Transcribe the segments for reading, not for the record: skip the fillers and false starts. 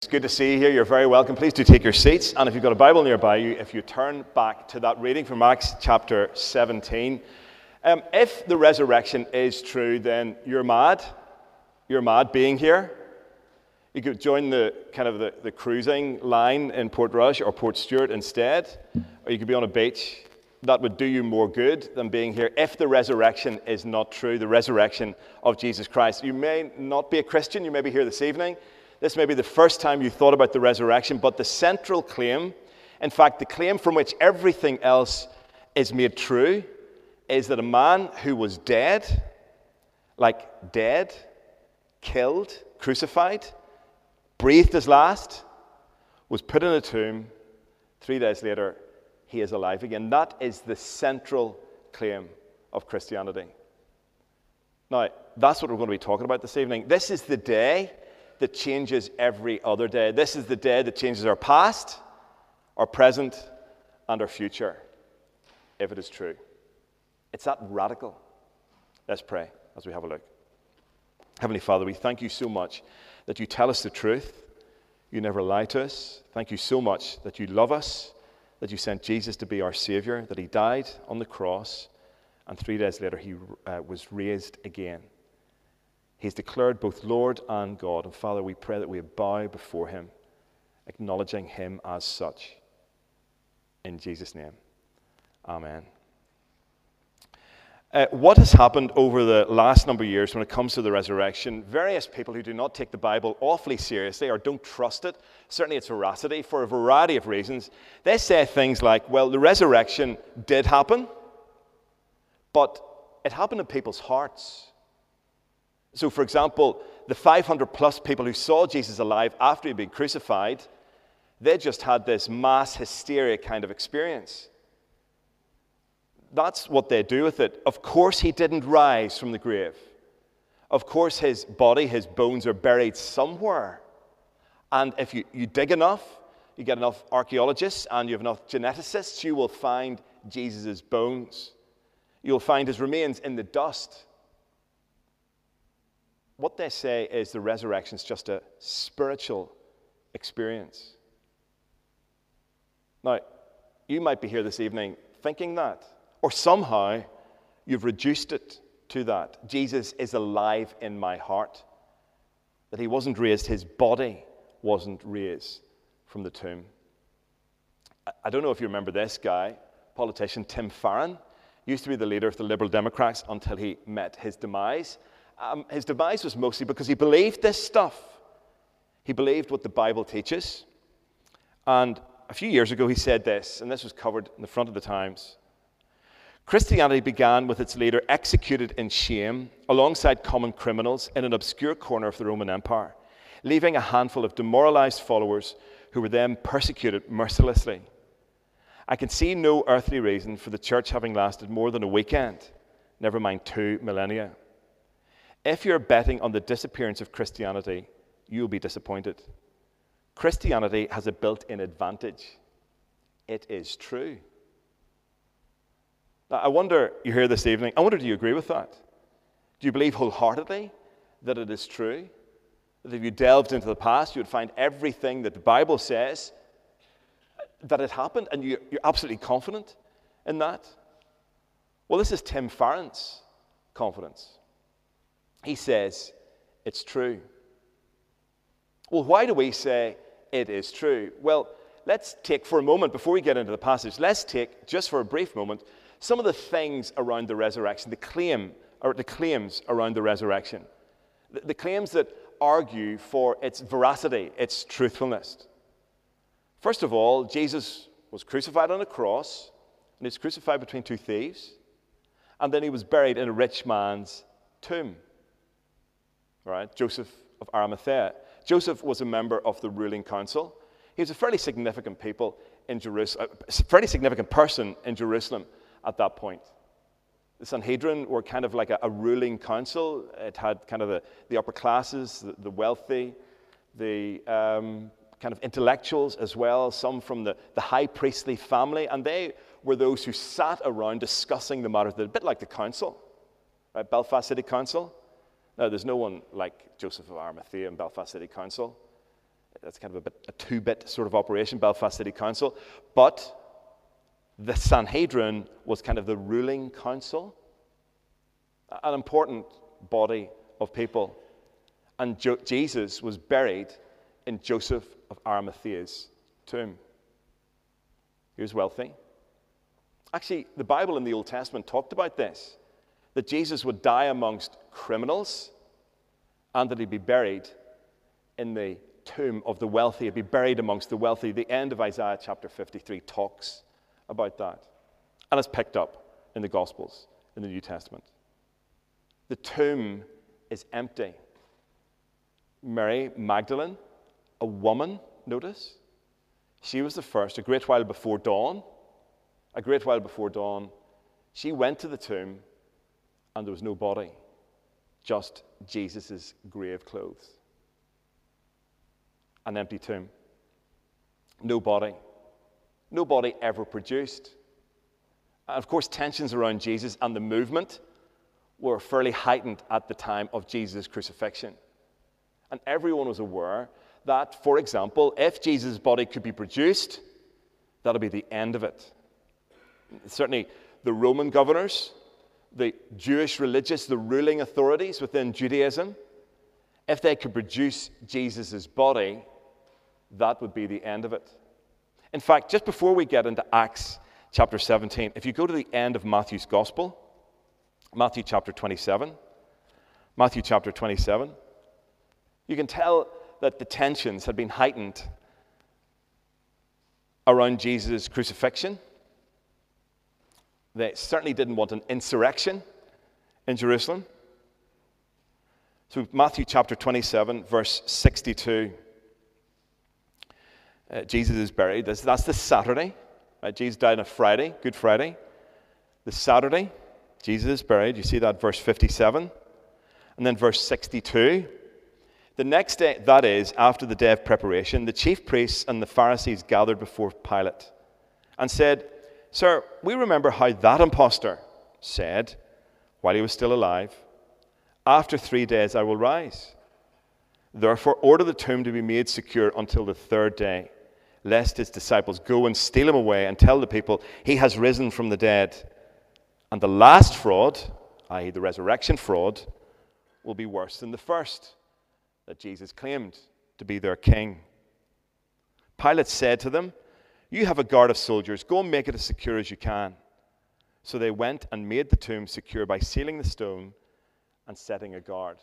It's good to see you here. You're very welcome. Please do take your seats. And if you've got a Bible nearby you, if you turn back to that reading from Acts chapter 17. If the resurrection is true, then you're mad. You're mad being here. You could join the cruising line in Portrush or Port Stewart instead. Or you could be on a beach. That would do you more good than being here if the resurrection is not true, the resurrection of Jesus Christ. You may not be a Christian. You may be here this evening. This may be the first time you thought about the resurrection, but the central claim, in fact, the claim from which everything else is made true, is that a man who was dead, killed, crucified, breathed his last, was put in a tomb. 3 days later, he is alive again. That is the central claim of Christianity. Now, that's what we're going to be talking about this evening. This is the day that changes every other day. This is the day that changes our past, our present, and our future, if it is true. It's that radical. Let's pray as we have a look. Heavenly Father, we thank you so much that you tell us the truth. You never lie to us. Thank you so much that you love us, that you sent Jesus to be our Savior, that he died on the cross, and 3 days later he was raised again. He's declared both Lord and God. And Father, we pray that we bow before him, acknowledging him as such. In Jesus' name, amen. What has happened over the last number of years when it comes to the resurrection? Various people who do not take the Bible awfully seriously or don't trust it, certainly its veracity, for a variety of reasons, they say things like, well, the resurrection did happen, but it happened in people's hearts. So, for example, the 500 plus people who saw Jesus alive after he'd been crucified, they just had this mass hysteria kind of experience. That's what they do with it. Of course, he didn't rise from the grave. Of course, his body, his bones are buried somewhere. And if you dig enough, you get enough archaeologists and you have enough geneticists, you will find Jesus' bones. You'll find his remains in the dust. What they say is the resurrection is just a spiritual experience. Now, you might be here this evening thinking that, or somehow you've reduced it to that. Jesus is alive in my heart. That he wasn't raised, his body wasn't raised from the tomb. I don't know if you remember this guy, politician Tim Farron. Used to be the leader of the Liberal Democrats until he met his demise. His demise was mostly because he believed this stuff. He believed what the Bible teaches. And a few years ago he said this, and this was covered in the front of the Times. Christianity began with its leader executed in shame alongside common criminals in an obscure corner of the Roman Empire, leaving a handful of demoralized followers who were then persecuted mercilessly. I can see no earthly reason for the church having lasted more than a weekend, never mind 2 millennia. If you're betting on the disappearance of Christianity, you'll be disappointed. Christianity has a built-in advantage. It is true. Now, I wonder, you're here this evening, I wonder, do you agree with that? Do you believe wholeheartedly that it is true? That if you delved into the past, you would find everything that the Bible says, that it happened, and you're absolutely confident in that? Well, this is Tim Farron's confidence. He says, it's true. Well, why do we say it is true? Well, let's take for a moment, before we get into the passage, let's take, just for a brief moment, some of the things around the resurrection, the claims around the resurrection, the claims that argue for its veracity, its truthfulness. First of all, Jesus was crucified on a cross, and he was crucified between 2 thieves, and then he was buried in a rich man's tomb. Right, Joseph of Arimathea. Joseph was a member of the ruling council. He was a fairly significant fairly significant person in Jerusalem at that point. The Sanhedrin were kind of like a ruling council. It had kind of the upper classes, the wealthy, the kind of intellectuals as well, some from the high priestly family, and they were those who sat around discussing the matters, a bit like the council, right? Belfast City Council. Now, there's no one like Joseph of Arimathea in Belfast City Council. That's kind of a two-bit sort of operation, Belfast City Council. But the Sanhedrin was kind of the ruling council, an important body of people. And Jesus was buried in Joseph of Arimathea's tomb. He was wealthy. Actually, the Bible in the Old Testament talked about this, that Jesus would die amongst criminals and that he'd be buried in the tomb of the wealthy. He'd be buried amongst the wealthy. The end of Isaiah chapter 53 talks about that. And it's picked up in the Gospels, in the New Testament. The tomb is empty. Mary Magdalene, a woman, notice, she was the first, a great while before dawn, she went to the tomb and there was no body, just Jesus' grave clothes. An empty tomb. No body. No body ever produced. And of course, tensions around Jesus and the movement were fairly heightened at the time of Jesus' crucifixion. And everyone was aware that, for example, if Jesus' body could be produced, that'll be the end of it. Certainly, the Roman governors, the Jewish religious, the ruling authorities within Judaism, if they could produce Jesus' body, that would be the end of it. In fact, just before we get into Acts chapter 17, if you go to the end of Matthew's Gospel, Matthew chapter 27, you can tell that the tensions had been heightened around Jesus' crucifixion. They certainly didn't want an insurrection in Jerusalem. So Matthew chapter 27, verse 62. Jesus is buried. That's the Saturday. Right? Jesus died on a Friday, Good Friday. The Saturday, Jesus is buried. You see that verse 57. And then verse 62. The next day, that is, after the day of preparation, the chief priests and the Pharisees gathered before Pilate and said, "Sir, we remember how that impostor said, while he was still alive, 'After 3 days I will rise.' Therefore, order the tomb to be made secure until the third day, lest his disciples go and steal him away and tell the people, 'He has risen from the dead.' And the last fraud, i.e. the resurrection fraud, will be worse than the first, that Jesus claimed to be their king." Pilate said to them, "You have a guard of soldiers. Go and make it as secure as you can." So they went and made the tomb secure by sealing the stone and setting a guard.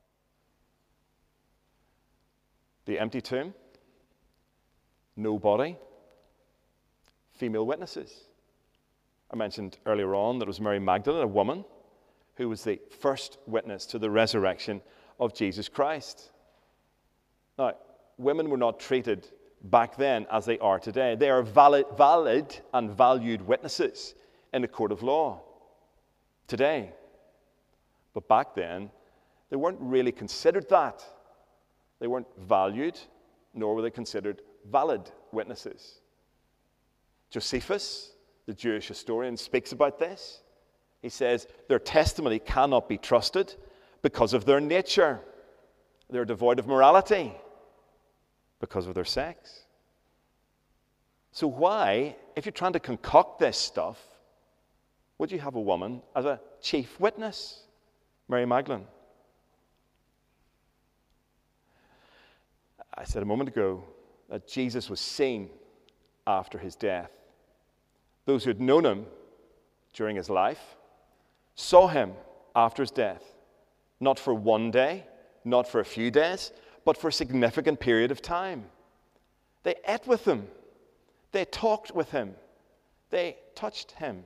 The empty tomb, no body, female witnesses. I mentioned earlier on that it was Mary Magdalene, a woman, who was the first witness to the resurrection of Jesus Christ. Now, women were not treated back then as they are today. They are valid and valued witnesses in a court of law today. But back then, they weren't really considered that. They weren't valued, nor were they considered valid witnesses. Josephus, the Jewish historian, speaks about this. He says their testimony cannot be trusted because of their nature. They're devoid of morality because of their sex. So why, if you're trying to concoct this stuff, would you have a woman as a chief witness? Mary Magdalene. I said a moment ago that Jesus was seen after his death. Those who had known him during his life saw him after his death, not for one day, not for a few days, but for a significant period of time. They ate with him. They talked with him. They touched him.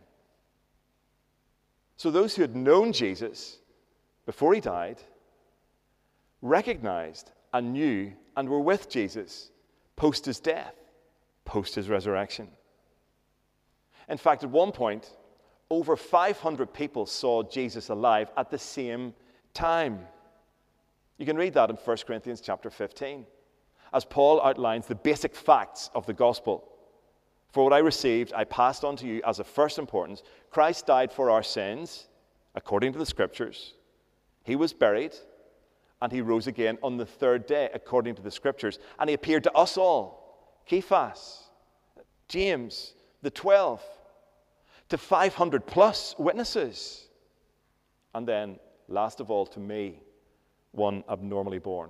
So those who had known Jesus before he died recognized and knew and were with Jesus post his death, post his resurrection. In fact, at one point, over 500 people saw Jesus alive at the same time. You can read that in 1 Corinthians chapter 15, as Paul outlines the basic facts of the gospel. "For what I received, I passed on to you as of first importance. Christ died for our sins, according to the Scriptures. He was buried, And he rose again on the third day, according to the Scriptures. And he appeared to us all, Cephas, James, the 12, to 500 plus witnesses. And then, last of all, to me, one abnormally born.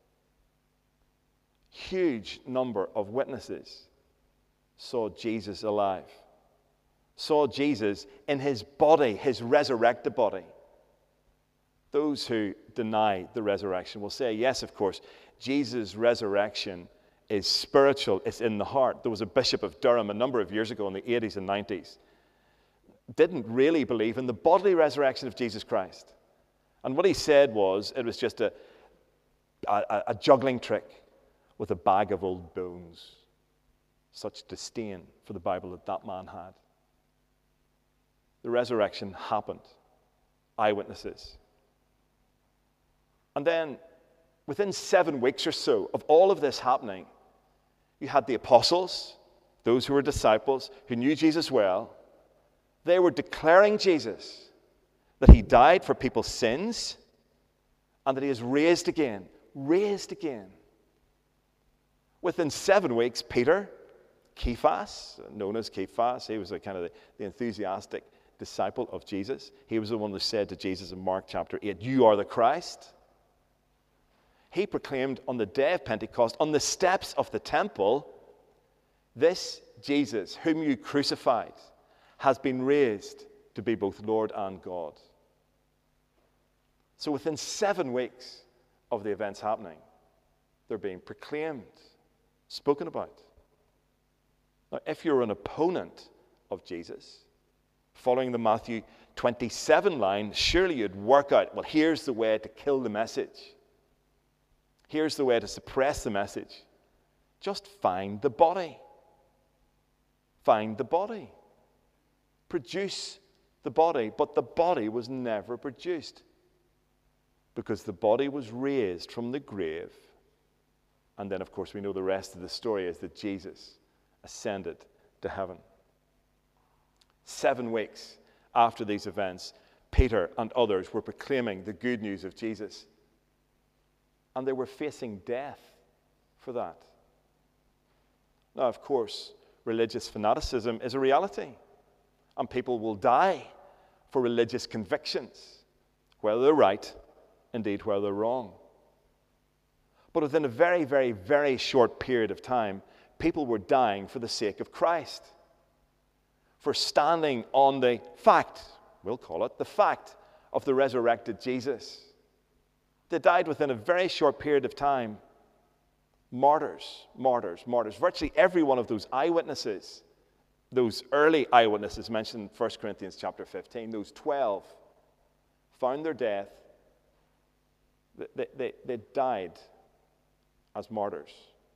Huge number of witnesses saw Jesus alive, saw Jesus in his body, his resurrected body. Those who deny the resurrection will say, yes, of course, Jesus' resurrection is spiritual, it's in the heart. There was a bishop of Durham a number of years ago in the 80s and 90s, didn't really believe in the bodily resurrection of Jesus Christ. And what he said was, it was just a juggling trick with a bag of old bones. Such disdain for the Bible that man had. The resurrection happened. Eyewitnesses. And then, within 7 weeks or so of all of this happening, you had the apostles, those who were disciples, who knew Jesus well. They were declaring Jesus, that he died for people's sins, and that he is raised again. Raised again. Within 7 weeks, Peter, Cephas, known as Cephas, he was a kind of the enthusiastic disciple of Jesus. He was the one who said to Jesus in Mark chapter 8, "You are the Christ." He proclaimed on the day of Pentecost, on the steps of the temple, "This Jesus, whom you crucified, has been raised to be both Lord and God." So within 7 weeks of the events happening, they're being proclaimed, spoken about. Now, if you're an opponent of Jesus, following the Matthew 27 line, surely you'd work out, well, here's the way to kill the message. Here's the way to suppress the message. Just find the body. Find the body. Produce the body. But the body was never produced, because the body was raised from the grave. And then, of course, we know the rest of the story is that Jesus ascended to heaven. 7 weeks after these events, Peter and others were proclaiming the good news of Jesus. And they were facing death for that. Now, of course, religious fanaticism is a reality. And people will die for religious convictions, whether they're right, indeed, whether they're wrong. But within a very, very, very short period of time, people were dying for the sake of Christ, for standing on the fact, we'll call it the fact, of the resurrected Jesus. They died within a very short period of time. Martyrs, martyrs, martyrs. Virtually every one of those eyewitnesses, those early eyewitnesses mentioned in 1 Corinthians chapter 15, those 12, found their death. They died as martyrs.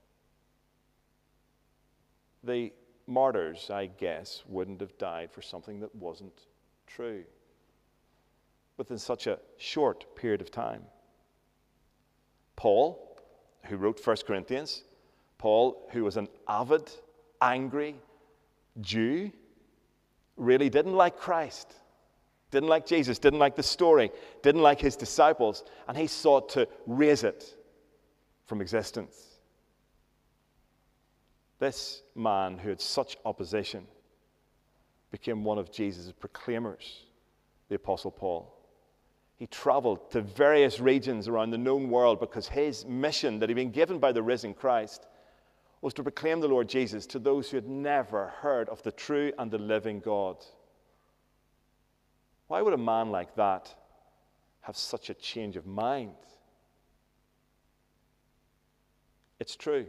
The martyrs, I guess, wouldn't have died for something that wasn't true within such a short period of time. Paul, who wrote 1 Corinthians, Paul, who was an avid, angry Jew, really didn't like Christ, didn't like Jesus, didn't like the story, didn't like his disciples, and he sought to raise it from existence. This man who had such opposition became one of Jesus' proclaimers, the Apostle Paul. He traveled to various regions around the known world because his mission that he'd been given by the risen Christ was to proclaim the Lord Jesus to those who had never heard of the true and the living God. Why would a man like that have such a change of mind? It's true.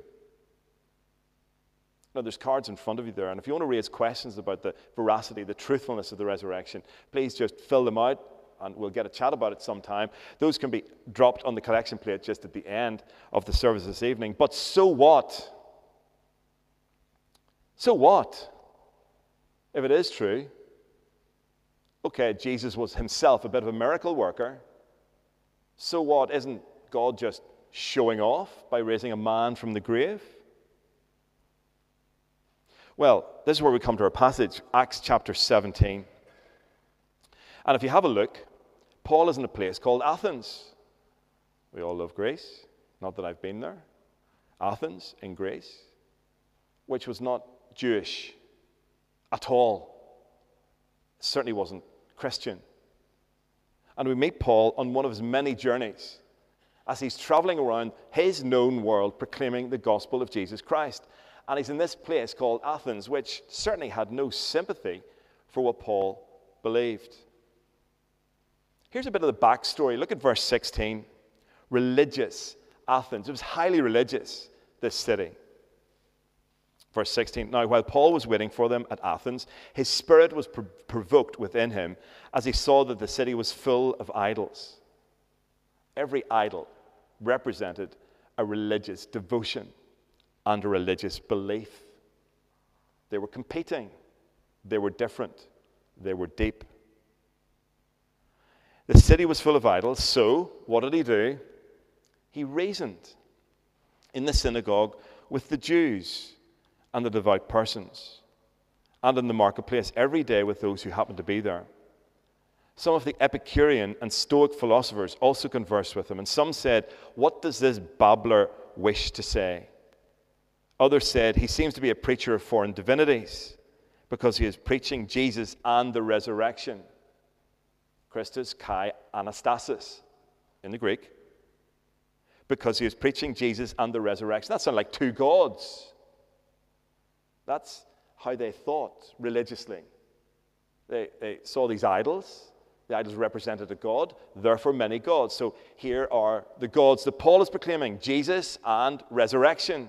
Now, there's cards in front of you there, and if you want to raise questions about the veracity, the truthfulness of the resurrection, please just fill them out, and we'll get a chat about it sometime. Those can be dropped on the collection plate just at the end of the service this evening. But so what? So what? If it is true, okay, Jesus was himself a bit of a miracle worker. So what? Isn't God just showing off by raising a man from the grave? Well, this is where we come to our passage, Acts chapter 17. And if you have a look, Paul is in a place called Athens. We all love Greece. Not that I've been there. Athens in Greece, which was not Jewish at all. It certainly wasn't Christian. And we meet Paul on one of his many journeys as he's traveling around his known world proclaiming the gospel of Jesus Christ. And he's in this place called Athens, which certainly had no sympathy for what Paul believed. Here's a bit of the backstory. Look at verse 16. Religious Athens. It was highly religious, this city. Verse 16. Now, while Paul was waiting for them at Athens, his spirit was provoked within him as he saw that the city was full of idols. Every idol represented a religious devotion and a religious belief. They were competing. They were different. They were deep. The city was full of idols, so what did he do? He reasoned in the synagogue with the Jews and the devout persons, and in the marketplace every day with those who happened to be there. Some of the Epicurean and Stoic philosophers also conversed with him, and some said, "What does this babbler wish to say?" Others said, "He seems to be a preacher of foreign divinities, because he is preaching Jesus and the resurrection." Christus kai Anastasis in the Greek. Because he is preaching Jesus and the resurrection. That sounds like two gods. That's how they thought religiously. They saw these idols. The idols represented a god, therefore many gods. So here are the gods that Paul is proclaiming: Jesus and resurrection.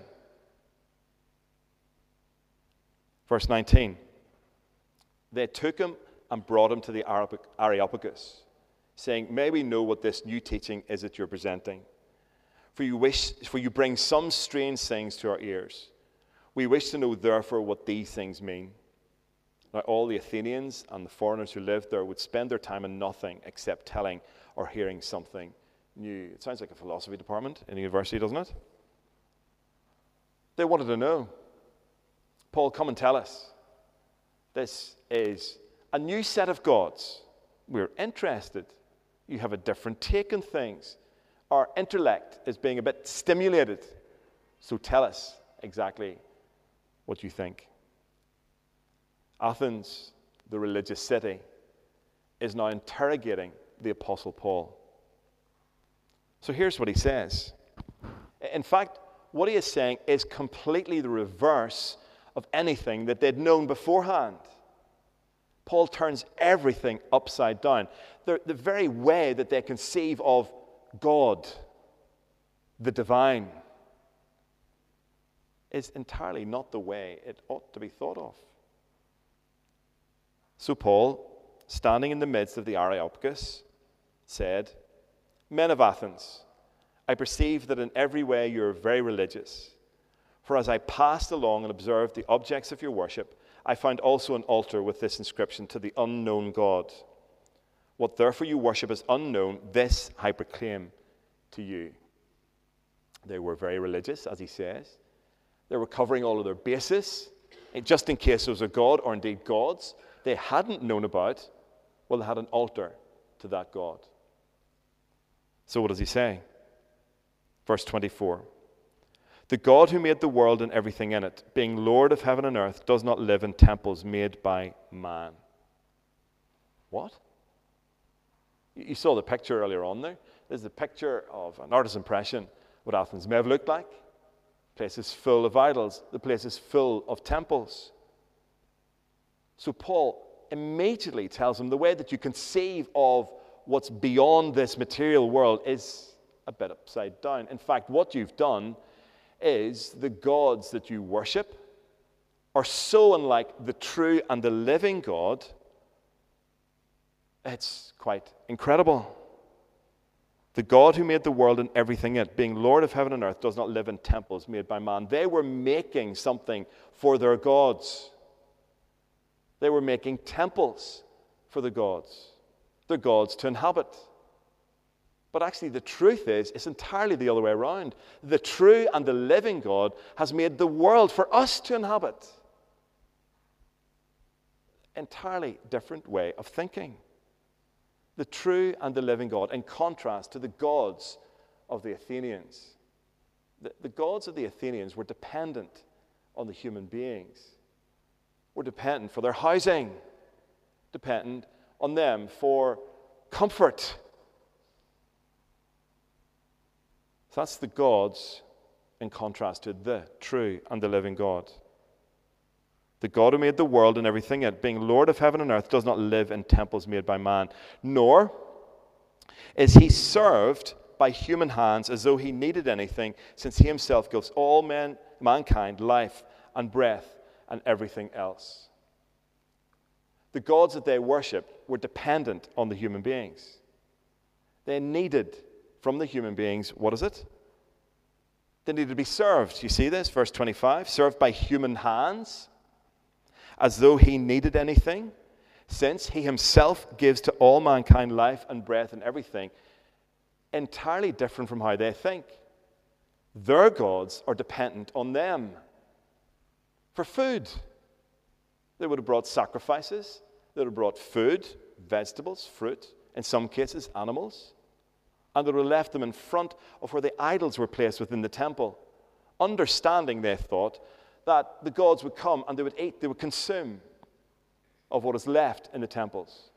Verse 19. They took him and brought him to the Areopagus, saying, "May we know what this new teaching is that you're presenting? For you bring some strange things to our ears. We wish to know, therefore, what these things mean." Now, all the Athenians and the foreigners who lived there would spend their time in nothing except telling or hearing something new. It sounds like a philosophy department in a university, doesn't it? They wanted to know. Paul, come and tell us. This is a new set of gods. We're interested. You have a different take on things. Our intellect is being a bit stimulated. So tell us exactly what you think. Athens, the religious city, is now interrogating the Apostle Paul. So here's what he says. In fact, what he is saying is completely the reverse of anything that they'd known beforehand. Paul turns everything upside down. The very way that they conceive of God, the divine, is entirely not the way it ought to be thought of. So Paul, standing in the midst of the Areopagus, said, "Men of Athens, I perceive that in every way you are very religious. For as I passed along and observed the objects of your worship, I found also an altar with this inscription: to the unknown God. What therefore you worship as unknown, this I proclaim to you." They were very religious, as he says. They were covering all of their bases, just in case there was a God, or indeed gods they hadn't known about. Well, they had an altar to that God. So what does he say? Verse 24. "The God who made the world and everything in it, being Lord of heaven and earth, does not live in temples made by man." What? You saw the picture earlier on there. This is a picture of an artist's impression what Athens may have looked like. The place is full of idols. The place is full of temples. So Paul immediately tells him the way that you conceive of what's beyond this material world is a bit upside down. In fact, what you've done is the gods that you worship are so unlike the true and the living God, it's quite incredible. "The God who made the world and everything in it, being Lord of heaven and earth, does not live in temples made by man." They were making something for their gods. They were making temples for the gods to inhabit. But actually, the truth is, it's entirely the other way around. The true and the living God has made the world for us to inhabit. Entirely different way of thinking. The true and the living God, in contrast to the gods of the Athenians. The gods of the Athenians were dependent on the human beings, were dependent for their housing, dependent on them for comfort. So that's the gods in contrast to the true and the living God. The God who made the world and everything in it, being Lord of heaven and earth, does not live in temples made by man, nor is he served by human hands as though he needed anything, since he himself gives all mankind life and breath and everything else. The gods that they worshipped were dependent on the human beings. They needed from the human beings, what is it? They needed to be served. You see this? Verse 25, served by human hands, as though he needed anything, since he himself gives to all mankind life and breath and everything. Entirely different from how they think. Their gods are dependent on them for food. They would have brought sacrifices. They would have brought food, vegetables, fruit, in some cases animals. And they would have left them in front of where the idols were placed within the temple, understanding, they thought, that the gods would come and they would eat, they would consume of what is left in the temples.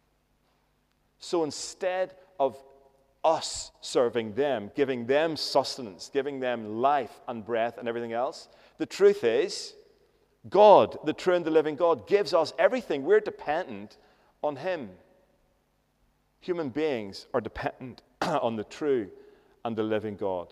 So instead of us serving them, giving them sustenance, giving them life and breath and everything else, the truth is, God, the true and the living God, gives us everything. We're dependent on him. Human beings are dependent on the true and the living God.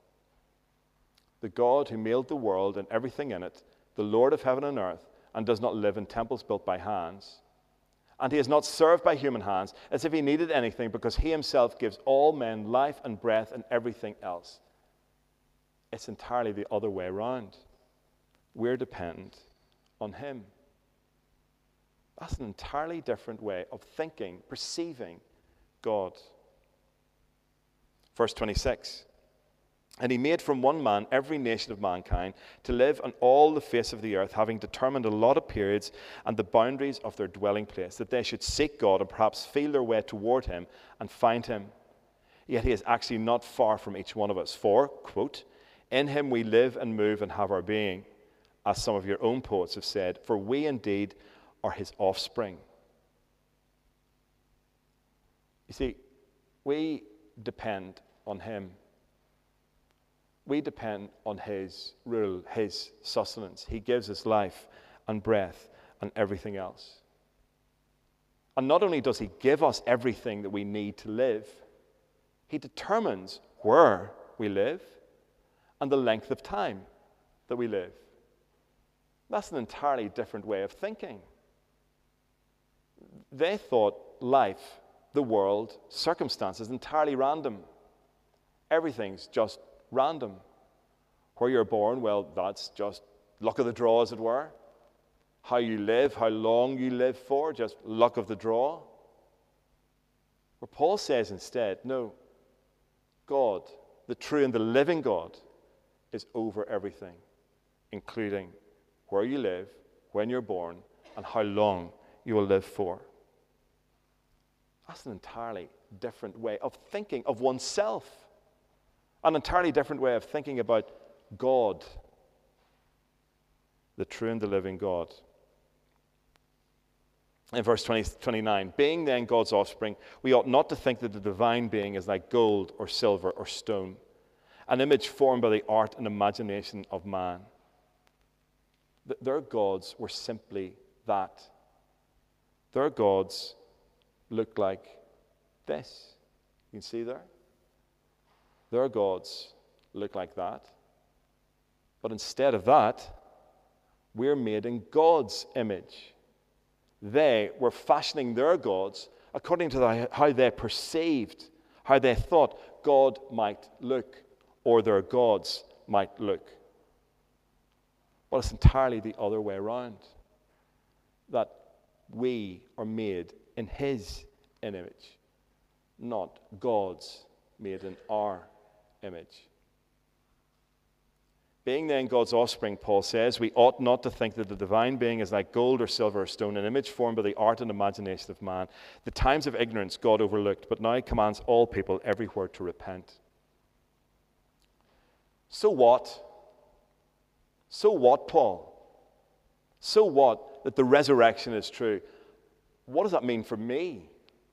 The God who made the world and everything in it, the Lord of heaven and earth, and does not live in temples built by hands. And he is not served by human hands as if he needed anything, because he himself gives all men life and breath and everything else. It's entirely the other way around. We're dependent on him. That's an entirely different way of thinking, perceiving God. Verse 26. And he made from one man every nation of mankind to live on all the face of the earth, having determined allotted periods and the boundaries of their dwelling place, that they should seek God and perhaps feel their way toward him and find him. Yet he is actually not far from each one of us. For, quote, in him we live and move and have our being, as some of your own poets have said, for we indeed are his offspring. You see, we depend on him. We depend on his rule, his sustenance. He gives us life and breath and everything else. And not only does he give us everything that we need to live, he determines where we live and the length of time that we live. That's an entirely different way of thinking. They thought life, the world, circumstances entirely random. Everything's just random. Where you're born, well, that's just luck of the draw, as it were. How you live, how long you live for, just luck of the draw. Where Paul says instead, no, God, the true and the living God, is over everything, including where you live, when you're born, and how long you will live for. That's an entirely different way of thinking of oneself. An entirely different way of thinking about God, the true and the living God. In verse 29, being then God's offspring, we ought not to think that the divine being is like gold or silver or stone, an image formed by the art and imagination of man. Their gods were simply that. Their gods looked like this. You can see there? Their gods look like that. But instead of that, we're made in God's image. They were fashioning their gods according to how they perceived, how they thought God might look, or their gods might look. But it's entirely the other way around. That we are made in his image, not God's made in our image. Being then God's offspring, Paul says, we ought not to think that the divine being is like gold or silver or stone, an image formed by the art and imagination of man. The times of ignorance God overlooked, but now commands all people everywhere to repent. So what? So what, Paul? So what that the resurrection is true? What does that mean for me?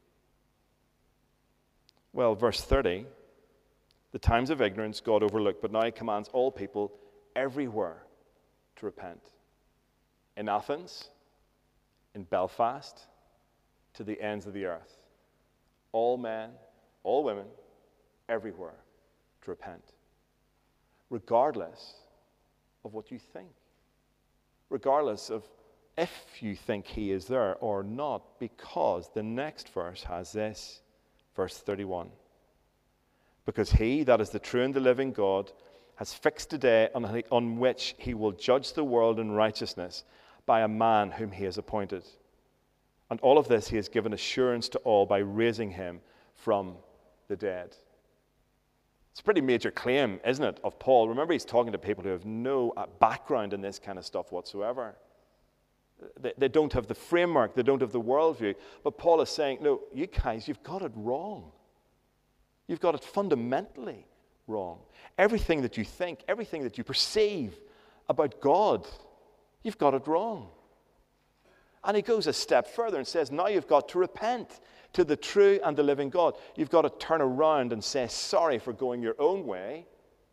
Well, verse 30, the times of ignorance God overlooked, but now he commands all people everywhere to repent. In Athens, in Belfast, to the ends of the earth. All men, all women, everywhere to repent. Regardless of what you think. Regardless of if you think he is there or not, because the next verse has this, verse 31. Because he, that is the true and the living God, has fixed a day on which he will judge the world in righteousness by a man whom he has appointed. And all of this he has given assurance to all by raising him from the dead. It's a pretty major claim, isn't it, of Paul? Remember, he's talking to people who have no background in this kind of stuff whatsoever. They don't have the framework, they don't have the worldview. But Paul is saying, no, you guys, you've got it wrong. You've got it fundamentally wrong. Everything that you think, everything that you perceive about God, you've got it wrong. And he goes a step further and says, now you've got to repent to the true and the living God. You've got to turn around and say sorry for going your own way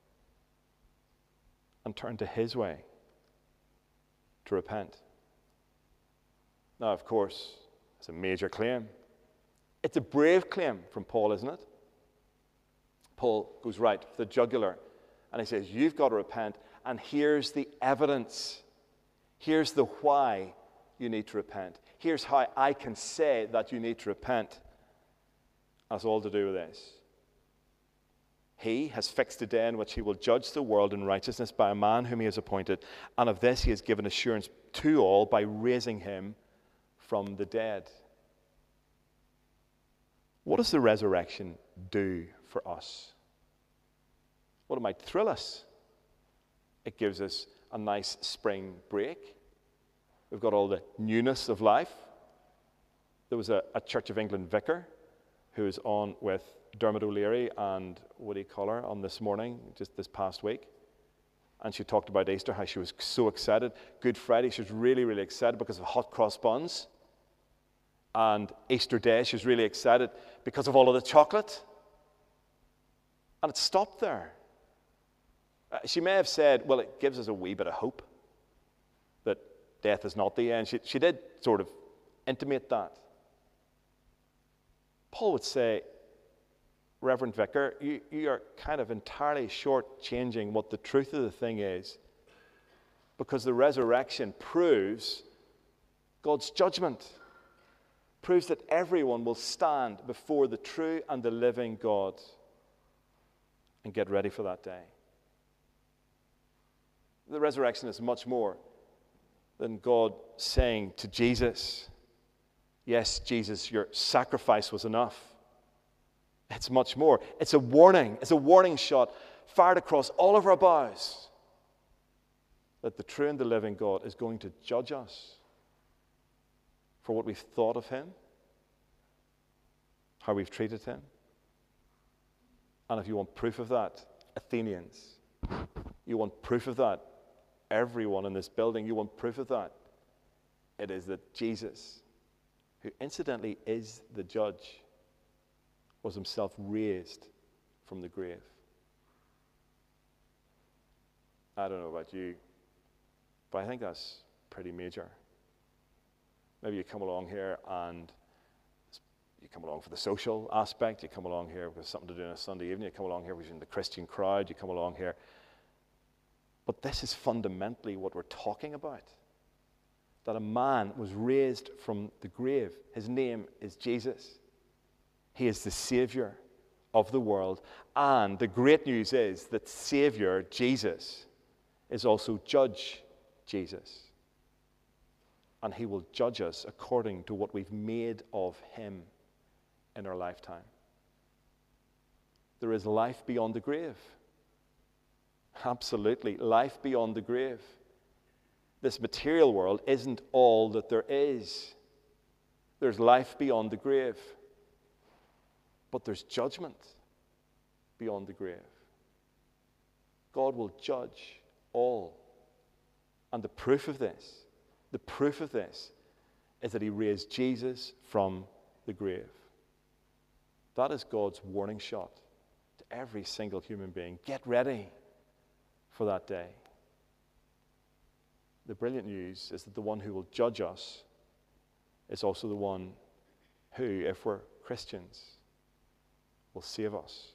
and turn to his way to repent. Now, of course, it's a major claim. It's a brave claim from Paul, isn't it? Paul goes right for the jugular and he says, you've got to repent, and here's the evidence. Here's the why you need to repent. Here's how I can say that you need to repent. That's all to do with this. He has fixed a day in which he will judge the world in righteousness by a man whom he has appointed, and of this he has given assurance to all by raising him from the dead. What does the resurrection do for us? Well, it might thrill us. It gives us a nice spring break. We've got all the newness of life. There was a Church of England vicar who was on with Dermot O'Leary and Woody Collar on this morning, just this past week. And she talked about Easter, how she was so excited. Good Friday, she was really, really excited because of hot cross buns. And Easter Day, she was really excited because of all of the chocolate. And it stopped there. She may have said, well, it gives us a wee bit of hope that death is not the end. She did sort of intimate that. Paul would say, Reverend Vicar, you are kind of entirely short-changing what the truth of the thing is, because the resurrection proves God's judgment, proves that everyone will stand before the true and the living God and get ready for that day. The resurrection is much more than God saying to Jesus, yes, Jesus, your sacrifice was enough. It's much more. It's a warning. It's a warning shot fired across all of our bows that the true and the living God is going to judge us for what we've thought of him, how we've treated him. And if you want proof of that, Athenians, you want proof of that, everyone in this building, you want proof of that, it is that Jesus, who incidentally is the judge, was himself raised from the grave. I don't know about you, but I think that's pretty major. Maybe you come along here and you come along for the social aspect, you come along here with something to do on a Sunday evening, you come along here because you're in the Christian crowd, you come along here. But this is fundamentally what we're talking about. That a man was raised from the grave. His name is Jesus. He is the Savior of the world. And the great news is that Savior, Jesus, is also Judge Jesus. And he will judge us according to what we've made of him in our lifetime. There is life beyond the grave. Absolutely, life beyond the grave. This material world isn't all that there is. There's life beyond the grave. But there's judgment beyond the grave. God will judge all. And the proof of this is that he raised Jesus from the grave. That is God's warning shot to every single human being. Get ready for that day. The brilliant news is that the one who will judge us is also the one who, if we're Christians, will save us.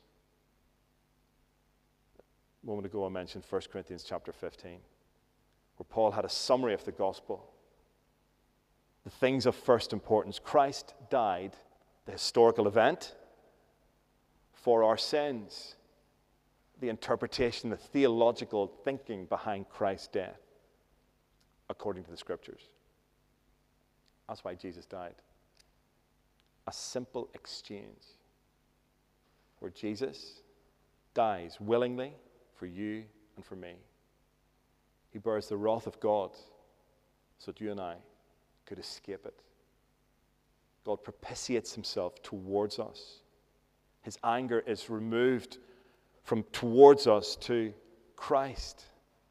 A moment ago I mentioned 1 Corinthians chapter 15, where Paul had a summary of the gospel. The things of first importance. Christ died, the historical event, for our sins. The interpretation, the theological thinking behind Christ's death, according to the Scriptures. That's why Jesus died. A simple exchange where Jesus dies willingly for you and for me. He bears the wrath of God so that you and I could escape it. God propitiates himself towards us. His anger is removed from towards us to Christ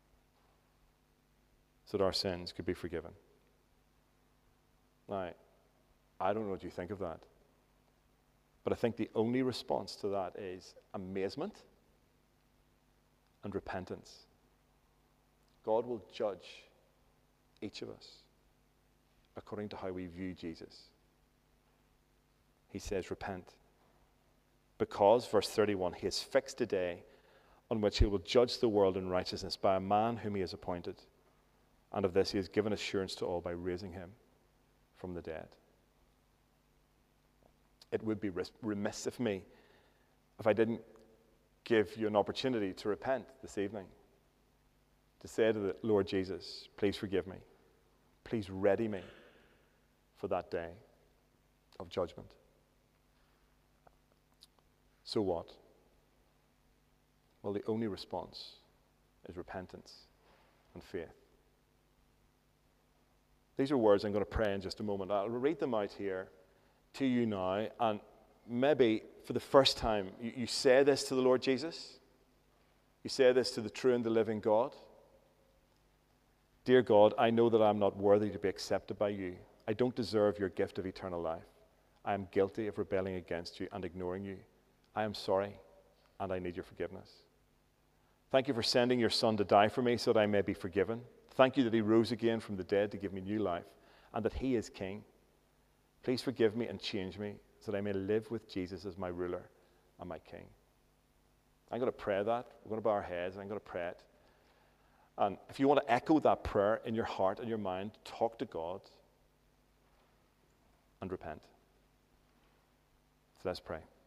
so that our sins could be forgiven. Now, I don't know what you think of that, but I think the only response to that is amazement and repentance. God will judge each of us according to how we view Jesus. He says, repent. Because, verse 31, he has fixed a day on which he will judge the world in righteousness by a man whom he has appointed. And of this he has given assurance to all by raising him from the dead. It would be remiss of me if I didn't give you an opportunity to repent this evening. To say to the Lord Jesus, please forgive me. Please ready me for that day of judgment. So what? Well, the only response is repentance and faith. These are words I'm going to pray in just a moment. I'll read them out here to you now, and maybe for the first time you say this to the Lord Jesus. You say this to the true and the living God. Dear God, I know that I'm not worthy to be accepted by you. I don't deserve your gift of eternal life. I am guilty of rebelling against you and ignoring you. I am sorry, and I need your forgiveness. Thank you for sending your Son to die for me so that I may be forgiven. Thank you that he rose again from the dead to give me new life, and that he is King. Please forgive me and change me so that I may live with Jesus as my ruler and my King. I'm going to pray that. We're going to bow our heads, and I'm going to pray it. And if you want to echo that prayer in your heart and your mind, talk to God and repent. So let's pray.